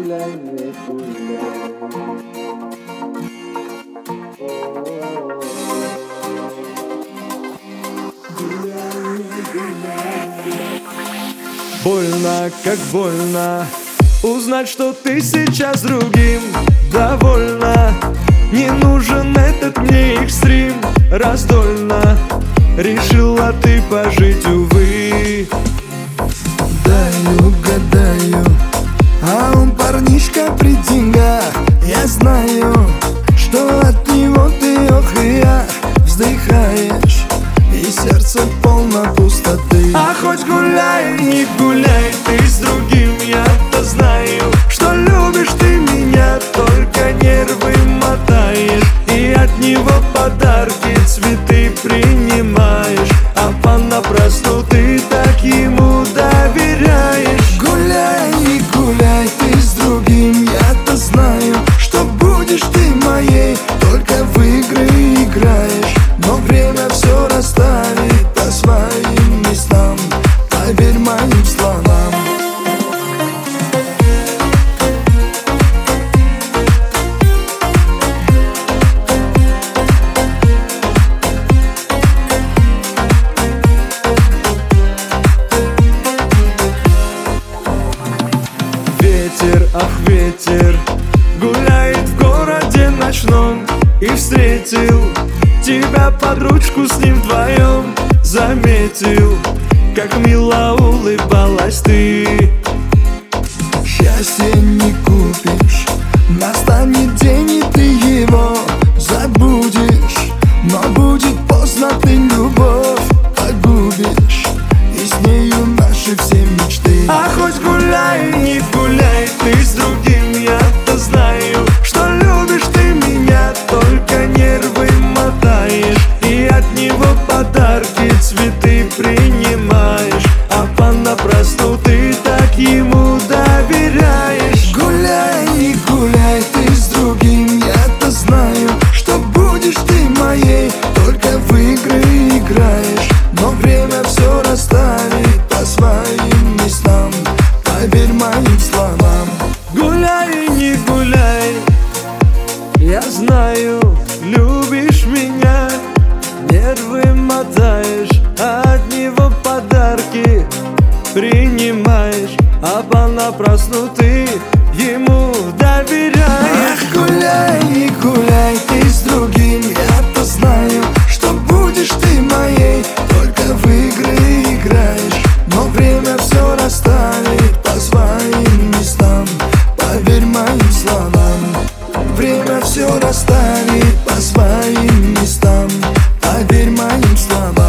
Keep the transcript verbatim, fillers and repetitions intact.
гуляй, не гуляй. Больно, как больно узнать, что ты сейчас другим довольна. Не нужен этот мне экстрим. Раздольно решила ты пожить, увы. Даю, гадаю, а он парнишка при деньгах. Я знаю, что от него ты ох и ах вздыхаешь, и сердце полно пустоты. А хоть гуляй, не гуляй, ты с другим, я-то знаю, что любишь ты меня, только нервы мотаешь, и от него подарки, цветы принимаешь, а понапрасну ты так ему доверяешь. Гуляй, не гуляй, ты с другим, я-то знаю, что будешь ты моей, только в игры играешь, но время все расставит по своим местам, поверь моим словам. Ветер, ах ветер, гуляет в городе ночном, и встретил тебя под ручку с ним вдвоем. Заметил, как мило улыбалась ты. Счастье не купишь, настанет день, и ты его забудешь, но будет поздно, ты любовь погубишь, и с нею наши все мечты. А хоть гуляй, не гуляй, ты с другим, я-то знаю, что любишь ты меня, только нервы мотаешь, и от него подарки, цветы принимаешь, а понапрасну ты так ему доверяешь. Гуляй, не гуляй, ты с другим, я-то знаю, что будешь ты моей, только в игры играешь, но время все расставит по своим местам, поверь моим словам. Гуляй, не гуляй, я знаю, любишь меня, нервы мотаешь, а от него подарки принимаешь, а понапрасну ты ему доверяешь. Ах, гуляй, не гуляй, ты с другим, я-то знаю, что будешь ты моей, только в игры играешь, но время все расставит по своим местам, поверь моим словам. Время все расставит по своим местам, поверь моим словам.